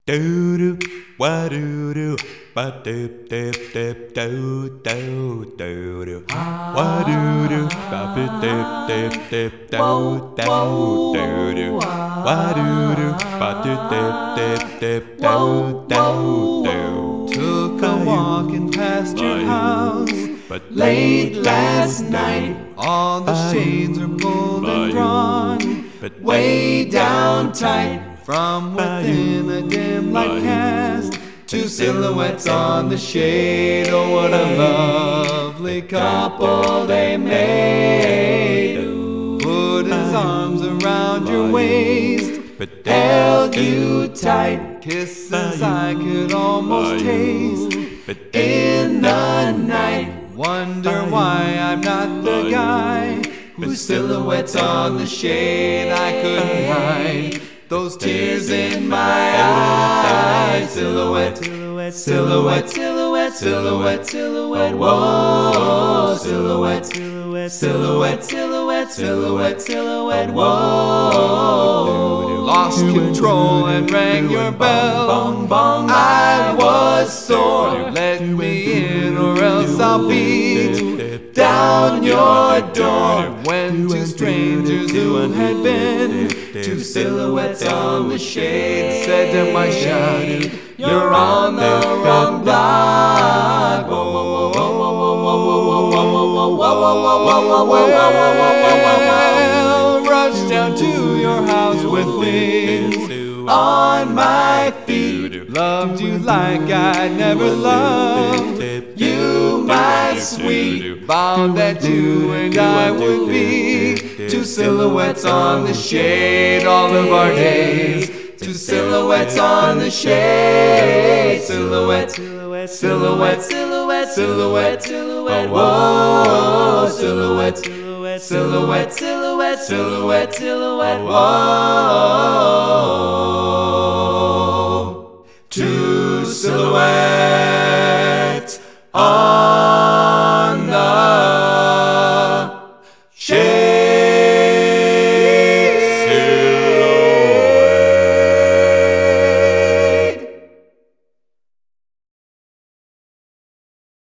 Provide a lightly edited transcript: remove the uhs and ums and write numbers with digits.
Do do, wa do do, ba dip dip dip do do do do, wa do do, ba dip dip dip do do do do, wa do do, ba dip dip dip do do do. Took a walk and past your house late last night. All the shades are pulled and drawn way down tight. From within a dim light cast two silhouettes on the shade. Oh, what a lovely couple they made. Put his arms around your waist, held you tight, kisses I could almost taste in the night. Wonder why I'm not the guy whose silhouettes on the shade I couldn't hide. Those tears in my eyes. Silhouette, silhouette, silhouette, silhouette, silhouette, silhouette. Whoa, silhouette, silhouette, silhouette, silhouette, silhouette, silhouette. Whoa. Lost control and rang your bell. I was sore. Let me in or else I'll beat down your door. When two strangers who had been two silhouettes on the shade said to my shadow, you're on the wrong block. Well, rush down to your house with wings on my feet. Loved you like I never loved you, my sweet. Vowed that you and I would be two silhouettes on the shade all of our days. Two silhouettes on the shade. Silhouette, silhouette, silhouette, silhouette, silhouette, silhouette. Whoa, silhouette, silhouette, silhouette, silhouette, silhouette, silhouette. Whoa, two silhouettes.